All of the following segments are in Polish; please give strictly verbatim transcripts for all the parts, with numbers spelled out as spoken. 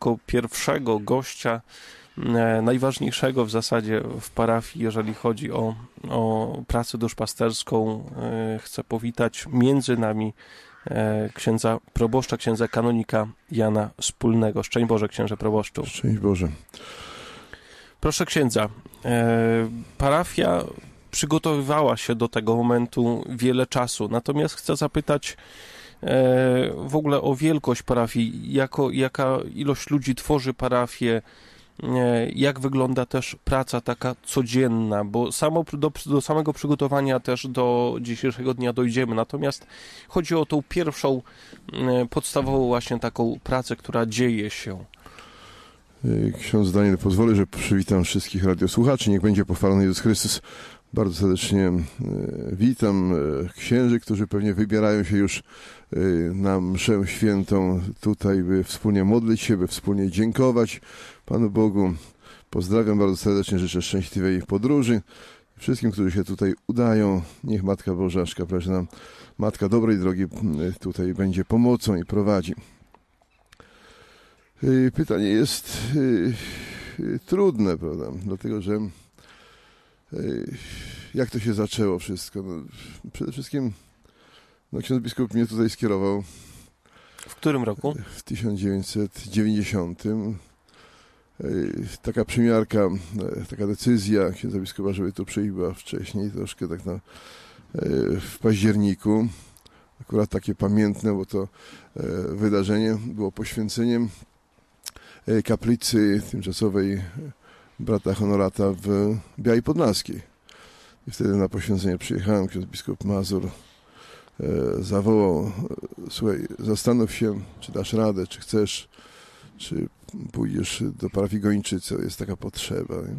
jako pierwszego gościa, najważniejszego w zasadzie w parafii, jeżeli chodzi o, o pracę duszpasterską, chcę powitać między nami księdza proboszcza, księdza kanonika Jana Spólnego. Szczęść Boże, księże proboszczu. Szczęść Boże. Proszę księdza, parafia przygotowywała się do tego momentu wiele czasu, natomiast chcę zapytać w ogóle o wielkość parafii, jako, jaka ilość ludzi tworzy parafię, jak wygląda też praca taka codzienna, bo samo, do, do samego przygotowania też do dzisiejszego dnia dojdziemy, natomiast chodzi o tą pierwszą, podstawową właśnie taką pracę, która dzieje się. Ksiądz Daniel pozwoli, że przywitam wszystkich radiosłuchaczy. Niech będzie pochwalony Jezus Chrystus. Bardzo serdecznie witam księży, którzy pewnie wybierają się już na mszę świętą tutaj, by wspólnie modlić się, by wspólnie dziękować Panu Bogu. Pozdrawiam bardzo serdecznie, życzę szczęśliwej podróży. Wszystkim, którzy się tutaj udają, niech Matka Boża, szkapleżna Matka dobrej drogi tutaj będzie pomocą i prowadzi. Pytanie jest trudne, prawda? Dlatego, że jak to się zaczęło wszystko? No, przede wszystkim no, ksiądz biskup mnie tutaj skierował. W którym roku? W tysiąc dziewięćset dziewięćdziesiątym. Taka przymiarka, taka decyzja księdza biskupa, żeby tu przyjść, była wcześniej, troszkę tak na, w październiku. Akurat takie pamiętne, bo to wydarzenie było poświęceniem kaplicy tymczasowej brata Honorata w Białej Podlaskiej. I wtedy na poświęcenie przyjechałem, ksiądz biskup Mazur e, zawołał: słuchaj, zastanów się, czy dasz radę, czy chcesz, czy pójdziesz do parafii Gończycy, jest taka potrzeba. Nie?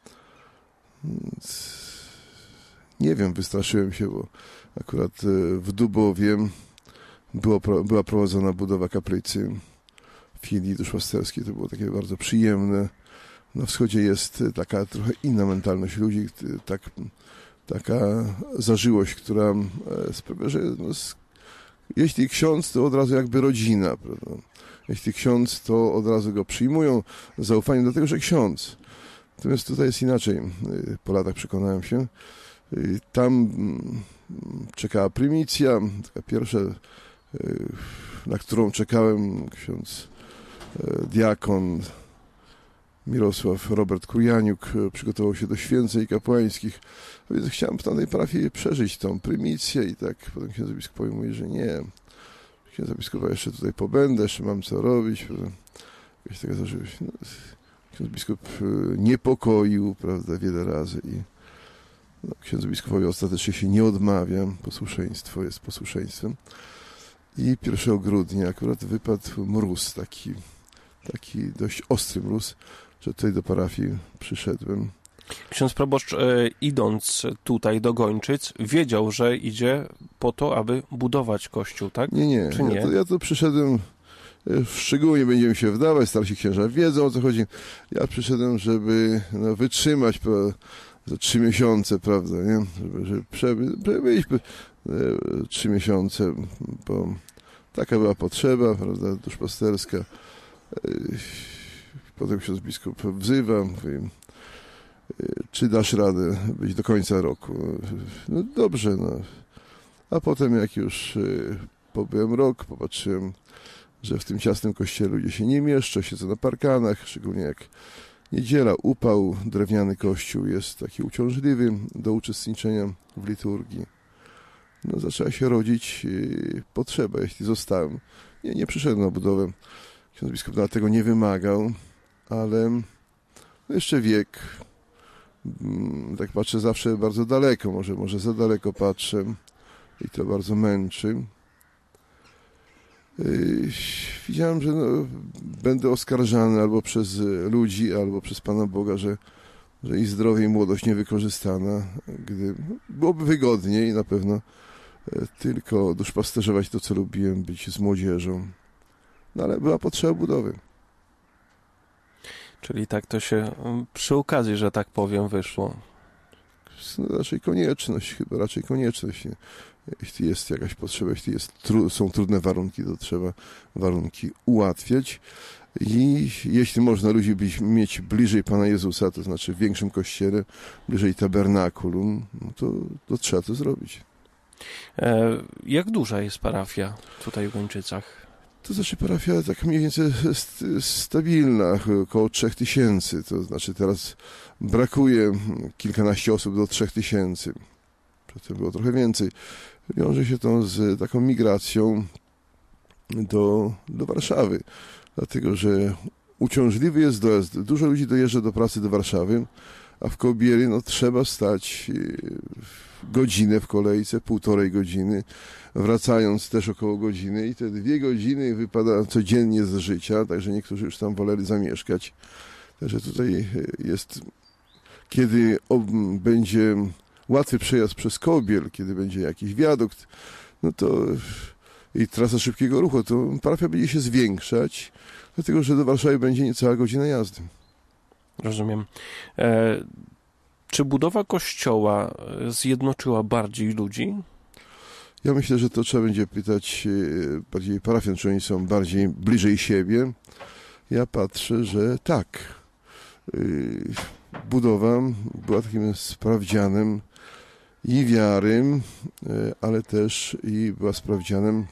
Więc nie wiem, wystraszyłem się, bo akurat w Dubowie było, była prowadzona budowa kaplicy filii duszpasterskiej. To było takie bardzo przyjemne. Na wschodzie jest taka trochę inna mentalność ludzi, tak, taka zażyłość, która sprawia, że no, jeśli ksiądz, to od razu jakby rodzina, prawda? Jeśli ksiądz, to od razu go przyjmują z zaufaniem, dlatego że ksiądz. Natomiast tutaj jest inaczej. Po latach przekonałem się. Tam czekała prymicja, taka pierwsza, na którą czekałem, ksiądz diakon Mirosław Robert Kujaniuk przygotował się do święceń kapłańskich, a więc chciałem w tamtej parafii przeżyć tą prymicję i tak potem księdza biskupowi mówi, że nie, księdza biskupa jeszcze tutaj pobędę, jeszcze mam co robić. Jakaś taka zażyłość. No, ksiądz biskup niepokoił, prawda, wiele razy i no, księdzu biskupowi ostatecznie się nie odmawia, posłuszeństwo jest posłuszeństwem. I pierwszego grudnia akurat wypadł mróz, taki, taki dość ostry mróz, że tutaj do parafii przyszedłem. Ksiądz proboszcz, e, idąc tutaj do Gończyc, wiedział, że idzie po to, aby budować kościół, tak? Nie, nie. Czy nie? Ja, to, ja to przyszedłem, szczególnie będziemy się wdawać, starsi księża wiedzą, o co chodzi. Ja przyszedłem, żeby no, wytrzymać po, za trzy miesiące, prawda, nie? Żeby, żeby przebyć, przebyć trzy miesiące, bo taka była potrzeba, prawda, duszpasterska. Potem ksiądz biskup wzywa, mówi, czy dasz radę być do końca roku? No dobrze, no. A potem jak już pobyłem rok, popatrzyłem, że w tym ciasnym kościele ludzie się nie mieszczą, siedzą na parkanach, szczególnie jak niedziela, upał, drewniany kościół jest taki uciążliwy do uczestniczenia w liturgii. No zaczęła się rodzić potrzeba, jeśli zostałem. Nie, nie przyszedłem na budowę. Ksiądz biskup na tego nie wymagał, ale jeszcze wiek. Tak patrzę zawsze bardzo daleko, może, może za daleko patrzę i to bardzo męczy. Widziałem, że no, będę oskarżany albo przez ludzi, albo przez Pana Boga, że, że i zdrowie, i młodość niewykorzystana, gdy byłoby wygodniej na pewno tylko duszpasterzować to, co lubiłem, być z młodzieżą. No ale była potrzeba budowy. Czyli tak to się przy okazji, że tak powiem, wyszło. No, raczej konieczność, chyba raczej konieczność. Jeśli jest jakaś potrzeba, jeśli jest tru, są trudne warunki, to trzeba warunki ułatwiać. I jeśli można ludzi być, mieć bliżej Pana Jezusa, to znaczy w większym kościele, bliżej tabernakulum, no to, to trzeba to zrobić. E, jak duża jest parafia tutaj w Gończycach? To znaczy parafia tak mniej więcej st- stabilna, około trzech tysięcy. To znaczy teraz brakuje kilkanaście osób do trzech tysięcy. Przedtem było trochę więcej. Wiąże się to z taką migracją do, do Warszawy. Dlatego, że uciążliwy jest dojazd. Dużo ludzi dojeżdża do pracy do Warszawy, a w Kobierze no, trzeba stać godzinę w kolejce, półtorej godziny, wracając też około godziny i te dwie godziny wypada codziennie z życia, także niektórzy już tam woleli zamieszkać. Także tutaj jest, kiedy będzie łatwy przejazd przez Kobiel, kiedy będzie jakiś wiadukt, no to i trasa szybkiego ruchu, to parafia będzie się zwiększać, dlatego że do Warszawy będzie niecała godzina jazdy. Rozumiem. E, czy budowa kościoła zjednoczyła bardziej ludzi? Ja myślę, że to trzeba będzie pytać bardziej parafian, czy oni są bardziej bliżej siebie. Ja patrzę, że tak. Budowa była takim sprawdzianem i wiary, ale też i była sprawdzianem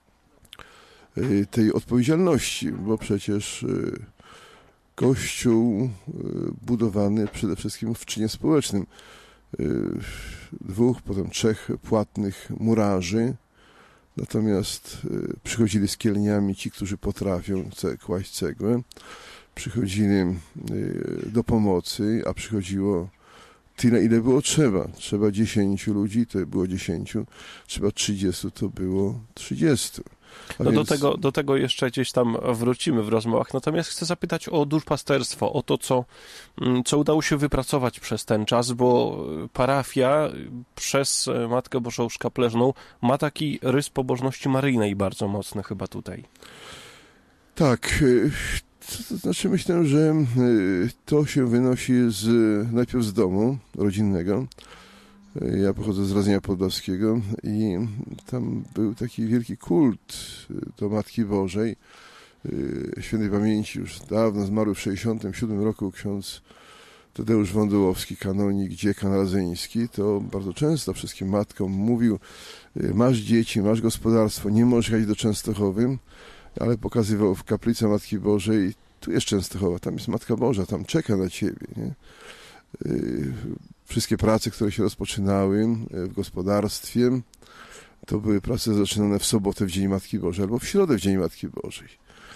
tej odpowiedzialności, bo przecież Kościół budowany przede wszystkim w czynie społecznym. Dwóch, potem trzech płatnych murarzy, natomiast przychodzili z kielniami ci, którzy potrafią kłaść cegłę, przychodzili do pomocy, a przychodziło tyle, ile było trzeba. Trzeba dziesięciu ludzi, to było dziesięciu, trzeba trzydziestu, to było trzydziestu. A no więc... do, tego, do tego jeszcze gdzieś tam wrócimy w rozmowach. Natomiast chcę zapytać o duszpasterstwo, o to, co, co udało się wypracować przez ten czas, bo parafia przez Matkę Bożą Szkapleżną ma taki rys pobożności maryjnej bardzo mocny chyba tutaj. Tak, to znaczy myślę, że to się wynosi z, najpierw z domu rodzinnego. Ja pochodzę z Radzynia Podlaskiego i tam był taki wielki kult do Matki Bożej. Świętej pamięci już dawno zmarły w sześćdziesiątym siódmym roku ksiądz Tadeusz Wądołowski, kanonik dziekan radzyński, to bardzo często wszystkim matkom mówił: masz dzieci, masz gospodarstwo, nie możesz jechać do Częstochowy, ale pokazywał w kaplicy Matki Bożej: tu jest Częstochowa, tam jest Matka Boża, tam czeka na ciebie, nie? Wszystkie prace, które się rozpoczynały w gospodarstwie, to były prace zaczynane w sobotę w Dzień Matki Bożej albo w środę w Dzień Matki Bożej.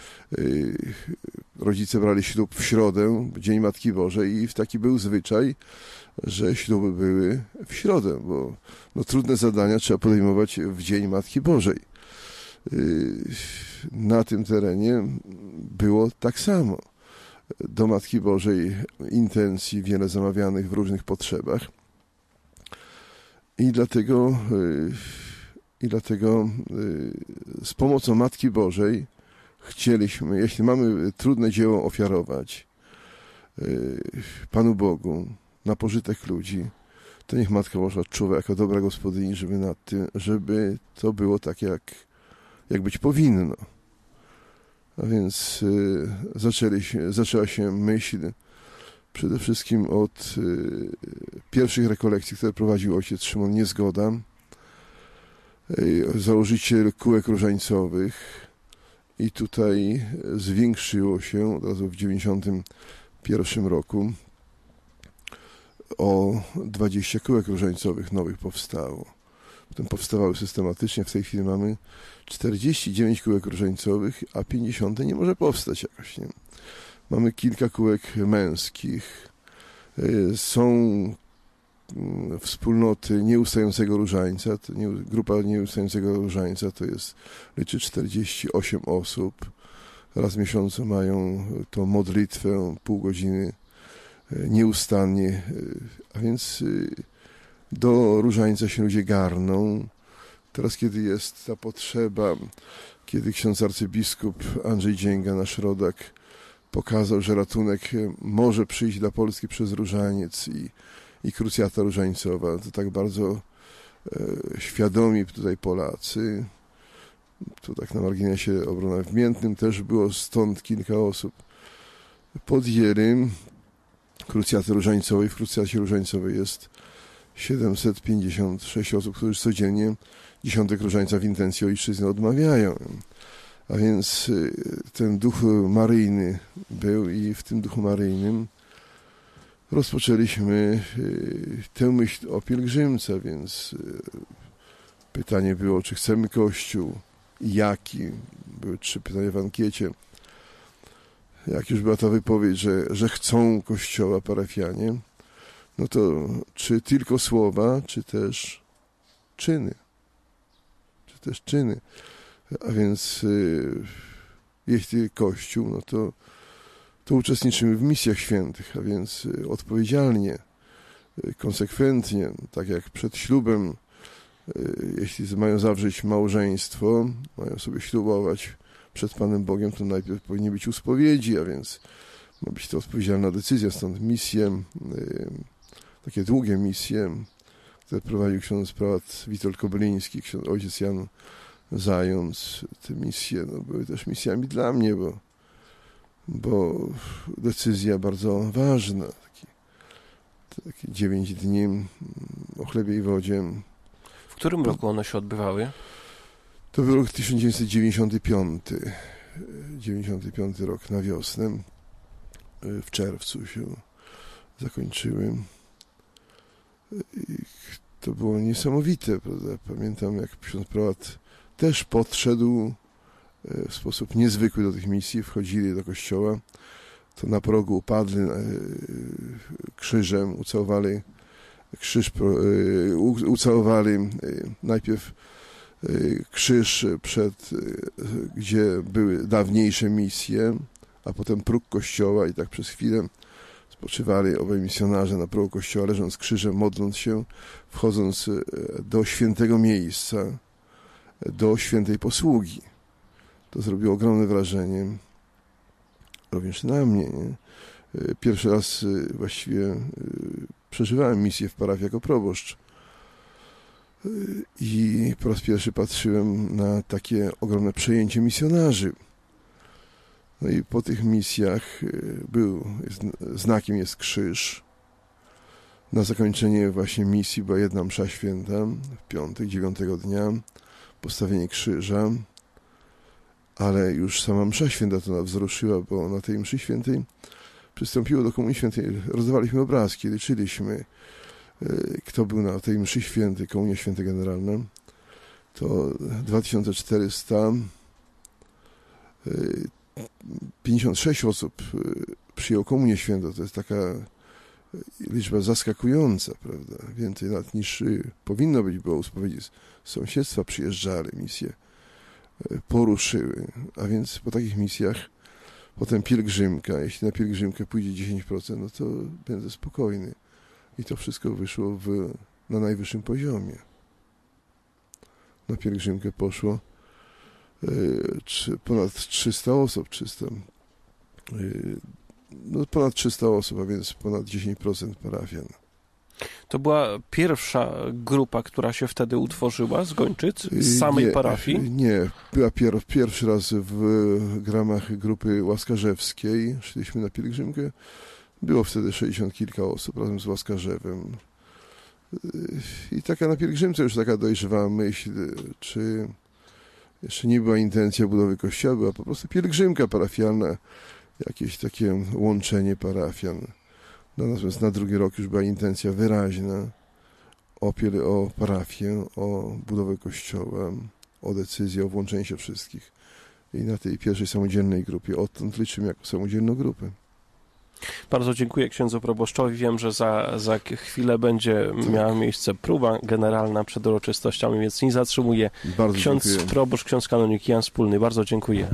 Rodzice brali ślub w środę, w Dzień Matki Bożej i taki był zwyczaj, że śluby były w środę, bo no, trudne zadania trzeba podejmować w Dzień Matki Bożej. Na tym terenie było tak samo. Do Matki Bożej intencji wiele zamawianych w różnych potrzebach i dlatego, i dlatego z pomocą Matki Bożej chcieliśmy, jeśli mamy trudne dzieło ofiarować Panu Bogu na pożytek ludzi, to niech Matka Boża czuwa jako dobra gospodyni, żeby, nad tym, żeby to było tak, jak, jak być powinno. A więc y, zaczęli się, zaczęła się myśl przede wszystkim od y, pierwszych rekolekcji, które prowadził ojciec Szymon Niezgoda, y, założyciel kółek różańcowych, i tutaj zwiększyło się od razu w dziewięćdziesiątym pierwszym roku o dwadzieścia kółek różańcowych nowych powstało. Potem powstawały systematycznie. W tej chwili mamy czterdzieści dziewięć kółek różańcowych, a pięćdziesiąte nie może powstać jakoś. Nie? Mamy kilka kółek męskich. Są wspólnoty nieustającego różańca. To nie, grupa nieustającego różańca to jest, liczy czterdzieści osiem osób. Raz w miesiącu mają tą modlitwę pół godziny nieustannie. A więc do różańca się ludzie garną. Teraz, kiedy jest ta potrzeba, kiedy ksiądz arcybiskup Andrzej Dzięga, nasz rodak, pokazał, że ratunek może przyjść dla Polski przez różaniec i, i krucjata różańcowa, to tak bardzo e, świadomi tutaj Polacy Tu tak na marginesie obrona w Miętnym też było stąd kilka osób. Pod Jerym, krucjaty różańcowej, w krucjacie różańcowej jest siedemset pięćdziesiąt sześć osób, którzy codziennie dziesiątek różańca w intencji ojczyzny odmawiają. A więc ten duch maryjny był i w tym duchu maryjnym rozpoczęliśmy tę myśl o pielgrzymce, więc pytanie było, czy chcemy Kościół i jaki. Były trzy pytania w ankiecie. Jak już była ta wypowiedź, że, że chcą Kościoła parafianie, no to czy tylko słowa, czy też czyny. Czy też czyny. A więc y, jeśli Kościół, no to, to uczestniczymy w misjach świętych, a więc y, odpowiedzialnie, y, konsekwentnie, tak jak przed ślubem, y, jeśli mają zawrzeć małżeństwo, mają sobie ślubować przed Panem Bogiem, to najpierw powinny być u spowiedzi, a więc ma być to odpowiedzialna decyzja, stąd misje, y, takie długie misje, które prowadził ksiądz prałat Witold Kobyliński, ksiądz ojciec Jan Zając. Te misje no, były też misjami dla mnie, bo, bo decyzja bardzo ważna. Taki, taki dziewięć dni o chlebie i wodzie. W którym roku one się odbywały? To był rok tysiąc dziewięćset dziewięćdziesiąty piąty. dziewięćdziesiąty piąty rok na wiosnę. W czerwcu się zakończyły. I to było niesamowite, prawda? Pamiętam, jak ksiądz prałat też podszedł w sposób niezwykły do tych misji, wchodzili do kościoła, to na progu upadli krzyżem, ucałowali krzyż, ucałowali najpierw krzyż, przed, gdzie były dawniejsze misje, a potem próg kościoła i tak przez chwilę spoczywali obaj misjonarze na progu kościoła, leżąc krzyżem, modląc się, wchodząc do świętego miejsca, do świętej posługi. To zrobiło ogromne wrażenie również na mnie. Nie? Pierwszy raz właściwie przeżywałem misję w parafii jako proboszcz i po raz pierwszy patrzyłem na takie ogromne przejęcie misjonarzy. No i po tych misjach był, jest, znakiem jest krzyż. Na zakończenie właśnie misji była jedna msza święta w piątek, dziewiątego dnia, postawienie krzyża, ale już sama msza święta to nas wzruszyła, bo na tej mszy świętej przystąpiło do komunii świętej, rozdawaliśmy obrazki, liczyliśmy, kto był na tej mszy świętej, komunia święta generalna, to dwa tysiące czterysta pięćdziesiąt sześć osób przyjęło komunię świętą. To jest taka liczba zaskakująca, prawda? Więcej nawet niż powinno być, bo u spowiedzi z sąsiedztwa przyjeżdżali, misje poruszyły. A więc po takich misjach potem pielgrzymka. Jeśli na pielgrzymkę pójdzie dziesięć procent, no to będę spokojny. I to wszystko wyszło w, na najwyższym poziomie. Na pielgrzymkę poszło ponad trzysta osób, trzysta, no ponad trzysta osób, a więc ponad dziesięć procent parafian. To była pierwsza grupa, która się wtedy utworzyła z Gończyc, z samej nie, parafii? Nie, była pier, pierwszy raz w ramach grupy łaskarzewskiej. Szliśmy na pielgrzymkę. Było wtedy sześćdziesiąt kilka osób razem z Łaskarzewem. I taka na pielgrzymce już taka dojrzewała myśl, czy jeszcze nie była intencja budowy kościoła, była po prostu pielgrzymka parafialna, jakieś takie łączenie parafian. No, natomiast na drugi rok już była intencja wyraźna o, o parafię, o budowę kościoła, o decyzję, o włączenie się wszystkich. I na tej pierwszej samodzielnej grupie, odtąd liczymy jako samodzielną grupę. Bardzo dziękuję księdzu proboszczowi. Wiem, że za, za chwilę będzie tak. miała miejsce próba generalna przed uroczystościami, więc nie zatrzymuję. Bardzo Ksiądz dziękuję. proboszcz, ksiądz kanonik Jan Wspólny. Bardzo dziękuję.